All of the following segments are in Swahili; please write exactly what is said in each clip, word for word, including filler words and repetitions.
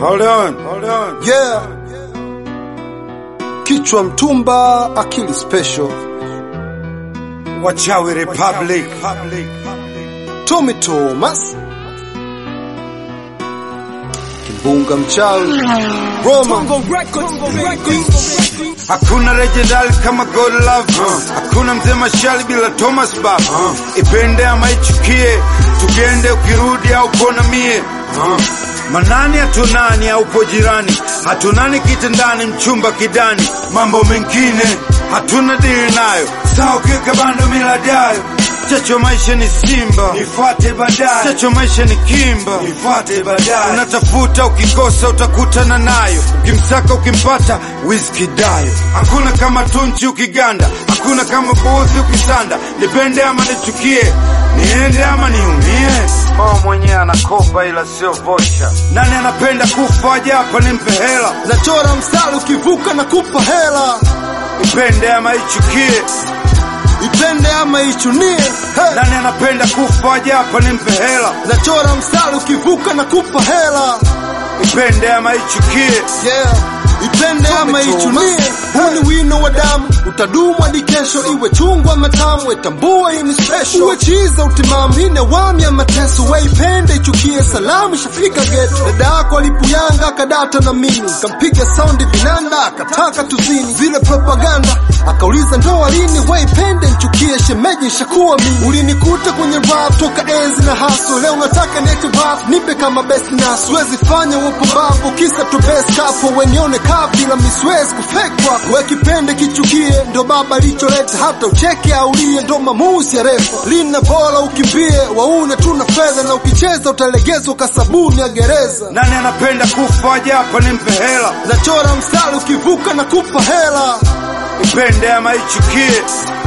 Hold on, hold on. Yeah. Kichwa mtumba, akili special. Wachawi Republic. Tommy Thomas. Kimbunga mchawi. Roma. Hakuna legendary kama God Love. uh. Hakuna mzee mashali bila Thomas Baba. uh. Ipende ama ichukie, tugende ukirudi au kona mie. uh. Manani hatunani au po jirani, hatunani kitendani mchumba kidani. Mambo mengine hatuna dili nayo, sawa kika bando miladayo. Chacho maisha ni simba, nifuate baadaye. Chacho maisha ni kimba, nifuate baadaye. Unatafuta ukikosa utakutana nayo, ukimsaka ukimpata whisky dayo. Hakuna kama tunchi ukiganda, hakuna kama bosi ukisanda. Nipende ama nichukie, niende ama niumie. Mama mwenye anakopa ila sio vocha. Nani anapenda kufa aje hapa nimpe hela. Nachora mstari ukivuka na kupa hela. Ipende ama ichukie, ipende ama ichunie. Hey. Nani anapenda kufa aje hapa nimpe hela. Nachora mstari ukivuka na kupa hela. Ipende ama ichukie, yeah. Ipende ama ichunie. Huu ni wino wa damu, utadumu hadi kesho. Iwe chungwa matamu, etambua hii ni special. Uwe chiza utimamu, hii ni awamu ya mateso. We ipende ichukie, salamu shafika ghetto. Dada yako alipuyanga akadata na mimi, kampiga soundi binanda akataka tuzini. Vile propaganda akauliza ndoa lini. We ipende ichukie, shemeji shakuwa mimi. Ulinikuta kwenye rap toka enzi na haso. Leo nataka neke rap, nipe kama best naso. Siwezi fanya upo babu, kisa to best couple. Wenione kabila miswezi kufake rap. We kipende kichukie, ndo baba licholeta. Hata ucheke aulie, ndo mamuzi ya refa. Lina bola ukimbie, waune tuna fedha. Na ukicheza utalegezwa kasabuni ya gereza. Nani anapenda kufa aje hapa nimpe hela. Nachora mstari ukivuka na kupa hela. Ipende ama ichukie,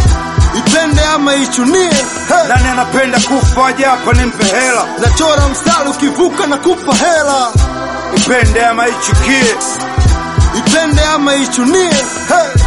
ipende ama ichunie. Hey. Nani anapenda kufa aje hapa nimpe hela. Nachora mstari ukivuka na kupa hela. Ipende ama ichukie, ipende ama ichunie. Hey.